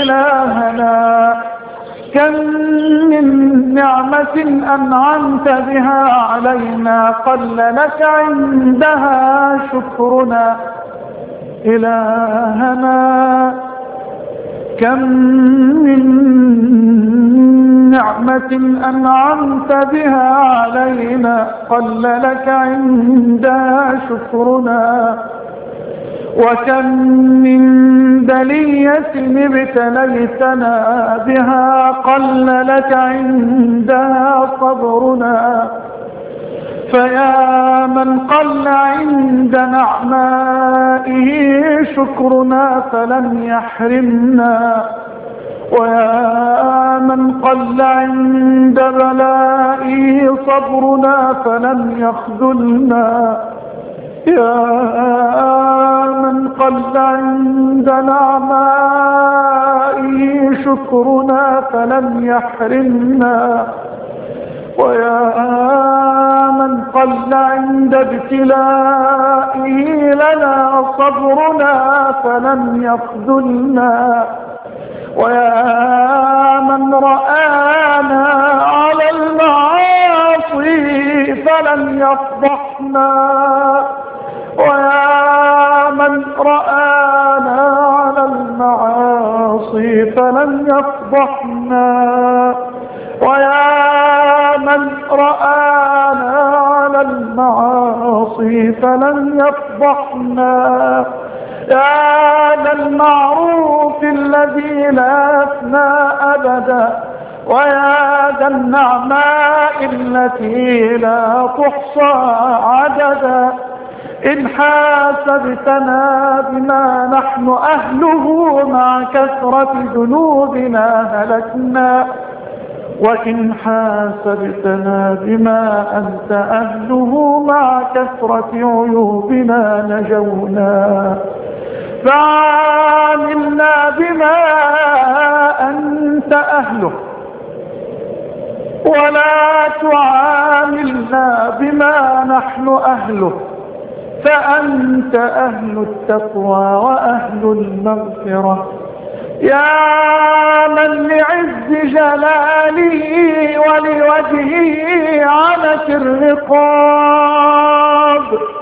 إلهنا كم من نعمة أنعمت بها علينا قل لك عندها شكرنا. إلهنا كم من نعمة أنعمت بها علينا قل لك عندها شكرنا. وكم من بلية ابتليتنا بها قل لك عندها صبرنا. فيا من قل عند نعمائه شكرنا فلم يحرمنا، ويا من قل عند بلائه صبرنا فلم يخذلنا. يا من قل عند نعمائه شكرنا فلم يحرمنا، ويا من قل عند ابتلائه لنا صبرنا فلم يخذلنا. ويا من رآنا على المعاصي فلم يفضحنا، ويا من رآنا على المعاصي فلم يفضحنا، ويا من رآنا على المعاصي فلم يفضحنا. يا ذا المعروف الذي لا يفنى أبدا، ويا ذا النعماء التي لا تحصى عددا. إن حاسبتنا بما نحن أهله مع كثرة ذنوبنا هلكنا، وإن حاسبتنا بما أنت أهله مع كثرة عيوبنا نجونا. فعاملنا بما أنت أهله ولا تعاملنا بما نحن أهله، فأنت أهل التقوى وأهل المغفرة. يا من لعز جلاله ولوجهه عنت الرقاب،